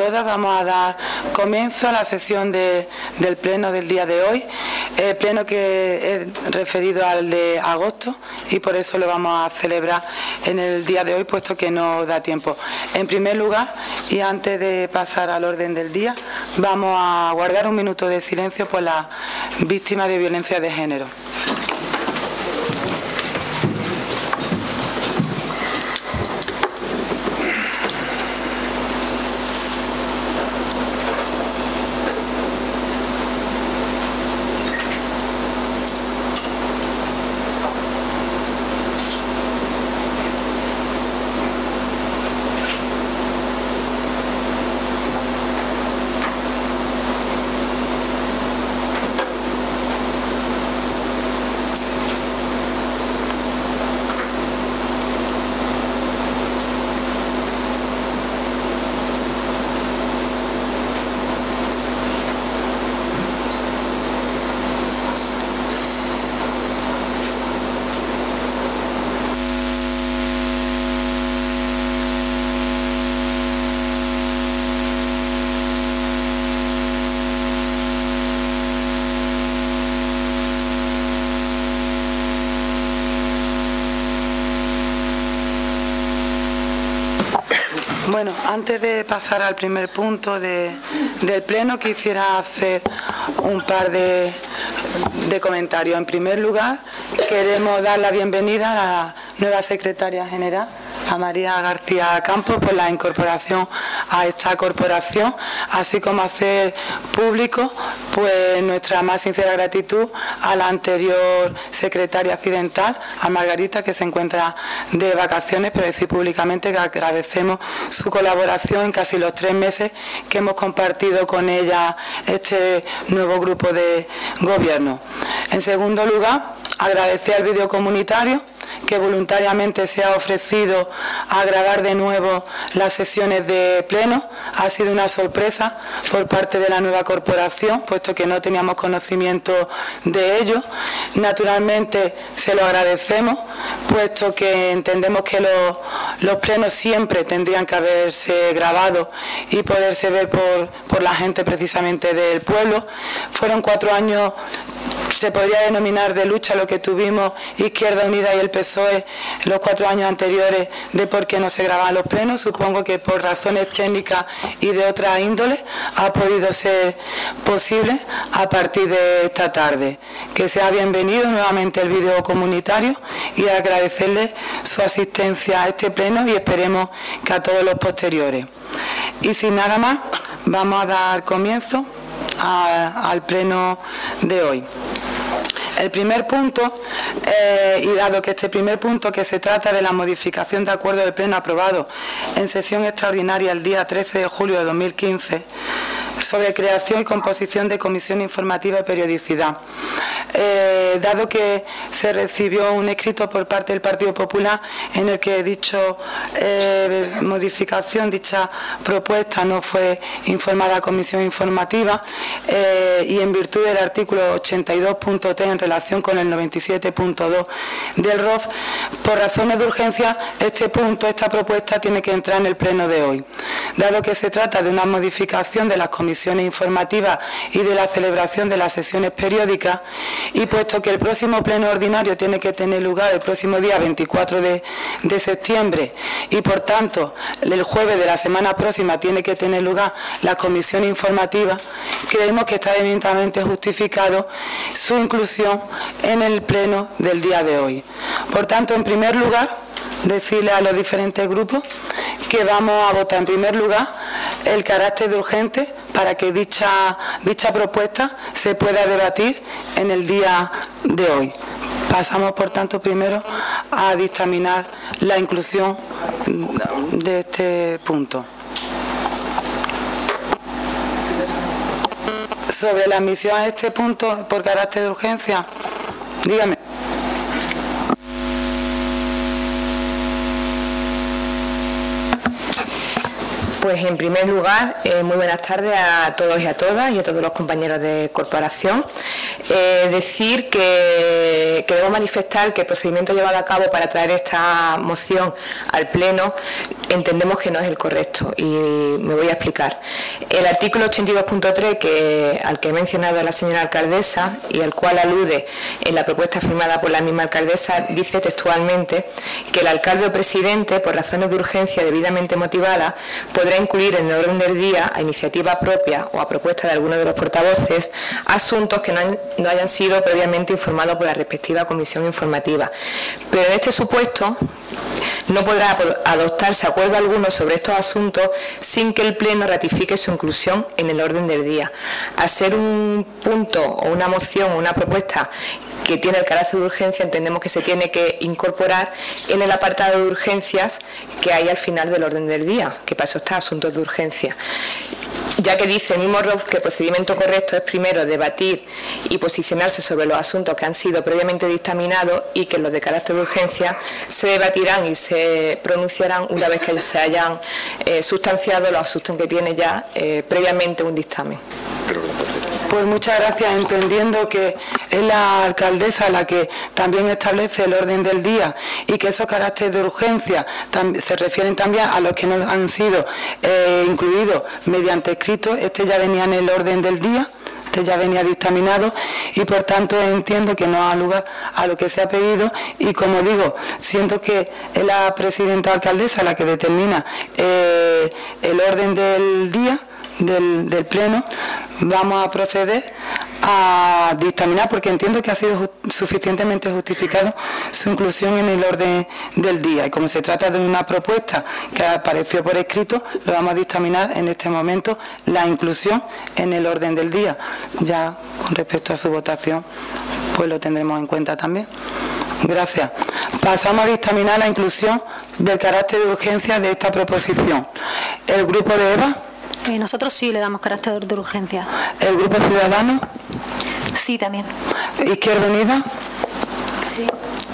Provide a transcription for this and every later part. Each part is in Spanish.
todas, vamos a dar comienzo a la sesión del pleno del día de hoy, pleno que es referido al de agosto y por eso lo vamos a celebrar en el día de hoy, puesto que no da tiempo. En primer lugar, y antes de pasar al orden del día, vamos a guardar un minuto de silencio por las víctimas de violencia de género. Bueno, antes de pasar al primer punto del pleno, quisiera hacer un par de comentarios. En primer lugar, queremos dar la bienvenida a la nueva secretaria general, a María García Campos, por la incorporación a esta corporación, así como hacer público pues nuestra más sincera gratitud a la anterior secretaria accidental, a Margarita, que se encuentra de vacaciones, pero decir públicamente que agradecemos su colaboración en casi los 3 meses que hemos compartido con ella este nuevo grupo de gobierno. En segundo lugar, agradecer al vídeo comunitario que voluntariamente se ha ofrecido a grabar de nuevo las sesiones de pleno. Ha sido una sorpresa por parte de la nueva corporación, puesto que no teníamos conocimiento de ello. Naturalmente se lo agradecemos, puesto que entendemos que los plenos siempre tendrían que haberse grabado y poderse ver por la gente precisamente del pueblo. Fueron 4 años, se podría denominar de lucha, lo que tuvimos Izquierda Unida y el PSOE los 4 años anteriores de por qué no se grababan los plenos. Supongo que por razones técnicas y de otra índole ha podido ser posible a partir de esta tarde. Que sea bienvenido nuevamente el vídeo comunitario y agradecerle su asistencia a este pleno y esperemos que a todos los posteriores. Y sin nada más, vamos a dar comienzo al pleno de hoy. El primer punto, y dado que este primer punto, que se trata de la modificación de acuerdo del pleno aprobado en sesión extraordinaria el día 13 de julio de 2015, sobre creación y composición de comisión informativa y periodicidad. Dado que se recibió un escrito por parte del Partido Popular en el que dicha modificación, dicha propuesta no fue informada a comisión informativa, y en virtud del artículo 82.3 en relación con el 97.2 del ROF, por razones de urgencia, esta propuesta tiene que entrar en el pleno de hoy. Dado que se trata de una modificación de las comisiones informativas y de la celebración de las sesiones periódicas, y puesto que el próximo pleno ordinario tiene que tener lugar el próximo día 24 de septiembre y por tanto el jueves de la semana próxima tiene que tener lugar la comisión informativa, creemos que está debidamente justificado su inclusión en el pleno del día de hoy. Por tanto, en primer lugar, decirle a los diferentes grupos que vamos a votar en primer lugar el carácter de urgente para que dicha propuesta se pueda debatir en el día de hoy. Pasamos, por tanto, primero a dictaminar la inclusión de este punto. Sobre la admisión a este punto por carácter de urgencia, dígame. Pues en primer lugar, muy buenas tardes a todos y a todas y a todos los compañeros de corporación. Decir que queremos manifestar que el procedimiento llevado a cabo para traer esta moción al Pleno entendemos que no es el correcto y me voy a explicar. El artículo 82.3 al que he mencionado la señora alcaldesa y al cual alude en la propuesta firmada por la misma alcaldesa, dice textualmente que el alcalde o presidente, por razones de urgencia debidamente motivadas, podrá incluir en el orden del día, a iniciativa propia o a propuesta de alguno de los portavoces, asuntos que no hayan sido previamente informados por la respectiva comisión informativa. Pero en este supuesto no podrá adoptarse acuerdo alguno sobre estos asuntos sin que el Pleno ratifique su inclusión en el orden del día. Al ser un punto o una moción o una propuesta que tiene el carácter de urgencia, entendemos que se tiene que incorporar en el apartado de urgencias que hay al final del orden del día, que para eso está asuntos de urgencia. Ya que dice el mismo ROF que el procedimiento correcto es primero debatir y posicionarse sobre los asuntos que han sido previamente dictaminados y que los de carácter de urgencia se debatirán y se pronunciarán una vez que se hayan sustanciado los asuntos que tiene ya previamente un dictamen. Pues muchas gracias, entendiendo que es la alcaldesa la que también establece el orden del día y que esos caracteres de urgencia se refieren también a los que no han sido incluidos mediante escrito. Este ya venía en el orden del día, este ya venía dictaminado y por tanto entiendo que no da lugar a lo que se ha pedido y, como digo, siento que es la presidenta alcaldesa la que determina el orden del día del Pleno. Vamos a proceder a dictaminar, porque entiendo que ha sido suficientemente justificado su inclusión en el orden del día, y como se trata de una propuesta que apareció por escrito, lo vamos a dictaminar en este momento, la inclusión en el orden del día. Ya con respecto a su votación, pues lo tendremos en cuenta también. Gracias. Pasamos a dictaminar la inclusión del carácter de urgencia de esta proposición. El grupo de EVA. Nosotros sí le damos carácter de urgencia. ¿El Grupo Ciudadano? Sí, también. ¿Izquierda Unida? Sí.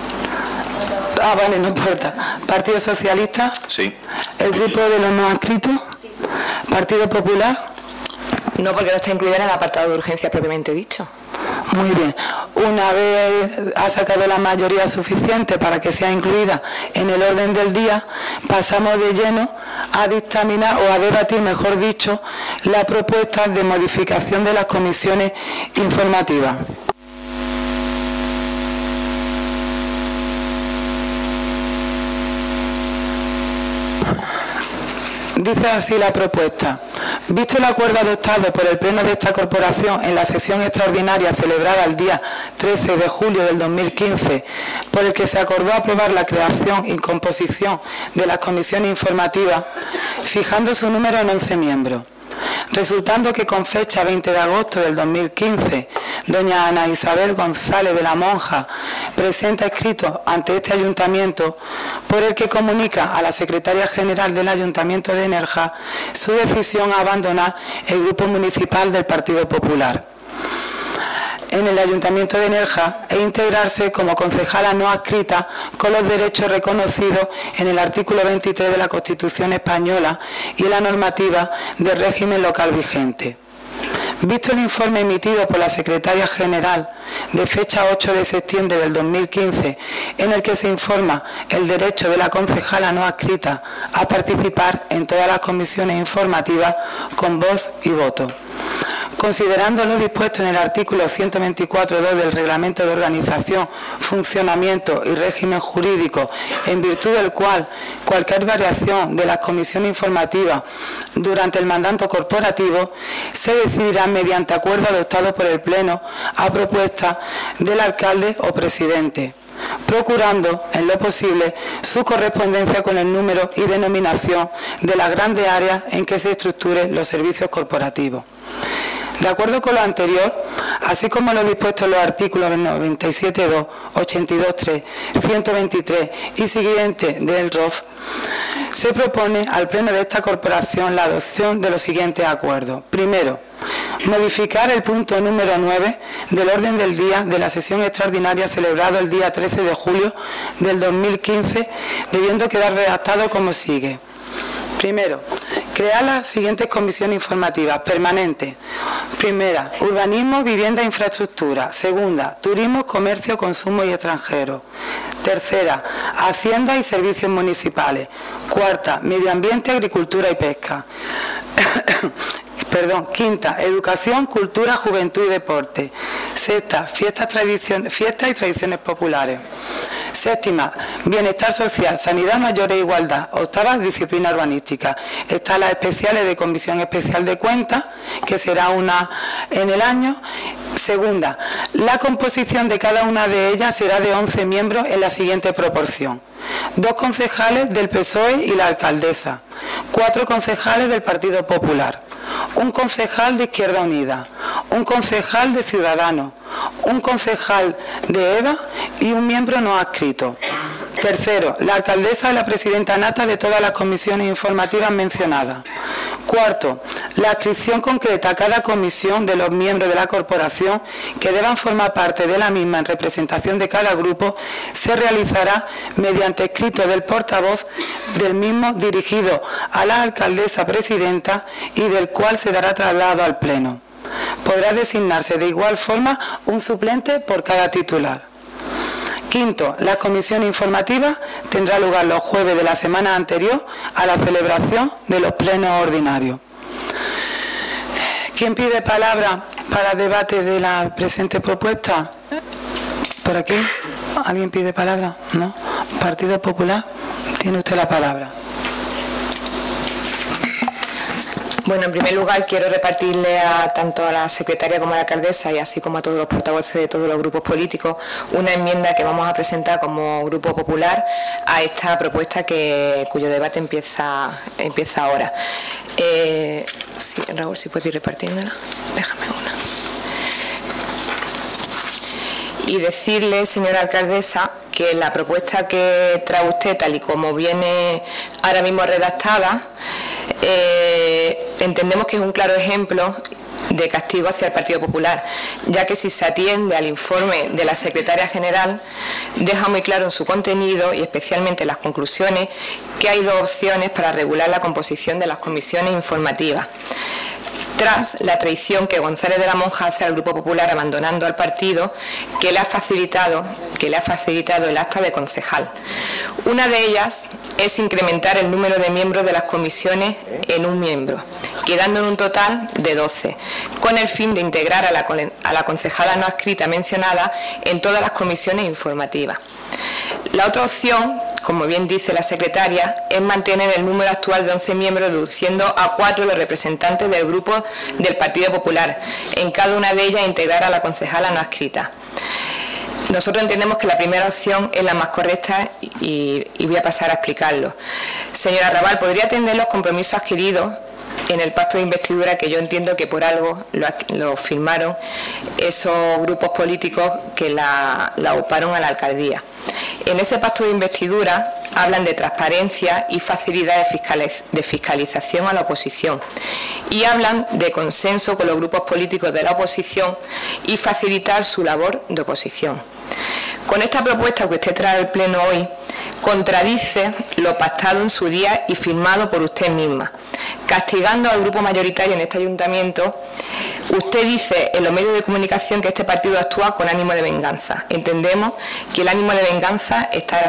Vale, no importa. ¿Partido Socialista? Sí. ¿El Grupo de los No Adscritos? Sí. ¿Partido Popular? No, porque no está incluida en el apartado de urgencia propiamente dicho. Muy bien. Una vez ha sacado la mayoría suficiente para que sea incluida en el orden del día, pasamos de lleno a dictaminar, o a debatir, mejor dicho, la propuesta de modificación de las comisiones informativas. Dice así la propuesta. Visto el acuerdo adoptado por el Pleno de esta Corporación en la sesión extraordinaria celebrada el día 13 de julio del 2015, por el que se acordó aprobar la creación y composición de las comisiones informativas, fijando su número en 11 miembros. Resultando que con fecha 20 de agosto del 2015, doña Ana Isabel González de la Monja presenta escrito ante este ayuntamiento, por el que comunica a la secretaria general del Ayuntamiento de Nerja su decisión a abandonar el grupo municipal del Partido Popular en el Ayuntamiento de Nerja e integrarse como concejala no adscrita con los derechos reconocidos en el artículo 23 de la Constitución Española y en la normativa del régimen local vigente. Visto el informe emitido por la Secretaria General de fecha 8 de septiembre del 2015, en el que se informa el derecho de la concejala no adscrita a participar en todas las comisiones informativas con voz y voto. Considerando lo dispuesto en el artículo 124.2 del Reglamento de Organización, Funcionamiento y Régimen Jurídico, en virtud del cual cualquier variación de las comisiones informativas durante el mandato corporativo se decidirá mediante acuerdo adoptado por el Pleno a propuesta del alcalde o presidente, procurando, en lo posible, su correspondencia con el número y denominación de las grandes áreas en que se estructuren los servicios corporativos. De acuerdo con lo anterior, así como lo dispuesto en los artículos 97.2, 82.3, 123 y siguientes del ROF, se propone al Pleno de esta Corporación la adopción de los siguientes acuerdos. Primero, modificar el punto número 9 del orden del día de la sesión extraordinaria celebrada el día 13 de julio del 2015, debiendo quedar redactado como sigue. Primero, Crear las siguientes comisiones informativas permanentes. Primera, urbanismo, vivienda e infraestructura. Segunda, turismo, comercio, consumo y extranjeros. Tercera, hacienda y servicios municipales. Cuarta, medio ambiente, agricultura y pesca. Quinta, educación, cultura, juventud y deporte. Sexta, fiestas y tradiciones populares. Séptima, bienestar social, sanidad, mayores e igualdad. Octava, disciplina urbanística. Están las especiales de Comisión Especial de Cuentas, que será una en el año. Segunda, la composición de cada una de ellas será de 11 miembros en la siguiente proporción. 2 concejales del PSOE y la alcaldesa. 4 concejales del Partido Popular. 1 concejal de Izquierda Unida. 1 concejal de Ciudadanos. 1 concejal de EVA y 1 miembro no adscrito. Tercero, la alcaldesa es la presidenta nata de todas las comisiones informativas mencionadas. Cuarto, la adscripción concreta a cada comisión de los miembros de la corporación que deban formar parte de la misma en representación de cada grupo se realizará mediante escrito del portavoz del mismo dirigido a la alcaldesa presidenta y del cual se dará traslado al Pleno. Podrá designarse de igual forma un suplente por cada titular. Quinto, la comisión informativa tendrá lugar los jueves de la semana anterior a la celebración de los plenos ordinarios. ¿Quién pide palabra para debate de la presente propuesta? ¿Por aquí? ¿Alguien pide palabra? ¿No? ¿Partido Popular? Tiene usted la palabra. Bueno, en primer lugar quiero repartirle tanto a la secretaria como a la alcaldesa y así como a todos los portavoces de todos los grupos políticos una enmienda que vamos a presentar como Grupo Popular a esta propuesta cuyo debate empieza ahora. Sí, Raúl, si puedes ir repartiéndola, déjame una. Y decirle, señora alcaldesa, que la propuesta que trae usted, tal y como viene ahora mismo redactada, entendemos que es un claro ejemplo de castigo hacia el Partido Popular, ya que si se atiende al informe de la secretaria general, deja muy claro en su contenido y especialmente en las conclusiones que hay 2 opciones para regular la composición de las comisiones informativas. Tras la traición que González de la Monja hace al Grupo Popular abandonando al partido que le ha facilitado el acta de concejal. Una de ellas es incrementar el número de miembros de las comisiones en 1 miembro, quedando en un total de 12, con el fin de integrar a la concejala no adscrita mencionada en todas las comisiones informativas. La otra opción, como bien dice la secretaria, es mantener el número actual de 11 miembros, reduciendo a 4 los representantes del grupo del Partido Popular, en cada una de ellas integrar a la concejala no adscrita. Nosotros entendemos que la primera opción es la más correcta y voy a pasar a explicarlo. Señora Raval, ¿podría atender los compromisos adquiridos en el pacto de investidura, que yo entiendo que por algo lo firmaron esos grupos políticos que la auparon a la alcaldía? En ese pacto de investidura hablan de transparencia y facilidad de fiscalización a la oposición y hablan de consenso con los grupos políticos de la oposición y facilitar su labor de oposición. Con esta propuesta que usted trae al Pleno hoy, contradice lo pactado en su día y firmado por usted misma. Castigando al grupo mayoritario en este ayuntamiento, usted dice en los medios de comunicación que este partido actúa con ánimo de venganza. Entendemos que el ánimo de venganza está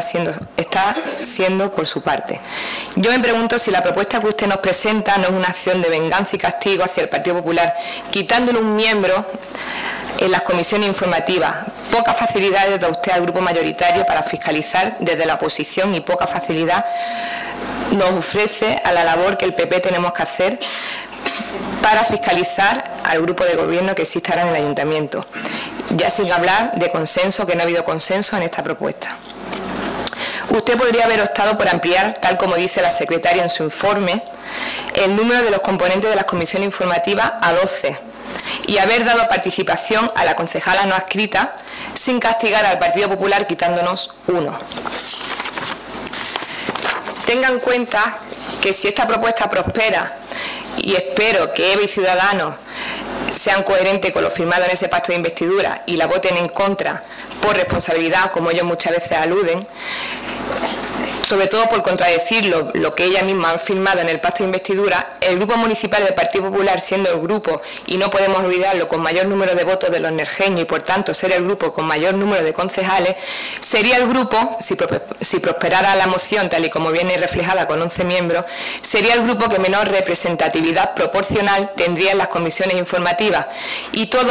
siendo por su parte. Yo me pregunto si la propuesta que usted nos presenta no es una acción de venganza y castigo hacia el Partido Popular, quitándole un miembro en las comisiones informativas. Pocas facilidades da usted al grupo mayoritario para fiscalizar desde la oposición y poca facilidad nos ofrece a la labor que el PP tenemos que hacer para fiscalizar al grupo de gobierno que existe ahora en el ayuntamiento. Ya sin hablar de consenso, que no ha habido consenso en esta propuesta. Usted podría haber optado por ampliar, tal como dice la secretaria en su informe, el número de los componentes de las comisiones informativas a 12 y haber dado participación a la concejala no adscrita sin castigar al Partido Popular quitándonos 1. Tenga en cuenta que si esta propuesta prospera, y espero que EVA y Ciudadanos sean coherentes con lo firmado en ese pacto de investidura y la voten en contra por responsabilidad, como ellos muchas veces aluden, sobre todo por contradecir lo que ella misma ha firmado en el pacto de investidura, el Grupo Municipal del Partido Popular, siendo el grupo, y no podemos olvidarlo, con mayor número de votos de los nerjeños y por tanto ser el grupo con mayor número de concejales, sería el grupo, si prosperara la moción tal y como viene reflejada con 11 miembros, sería el grupo que menor representatividad proporcional tendría en las comisiones informativas, y todo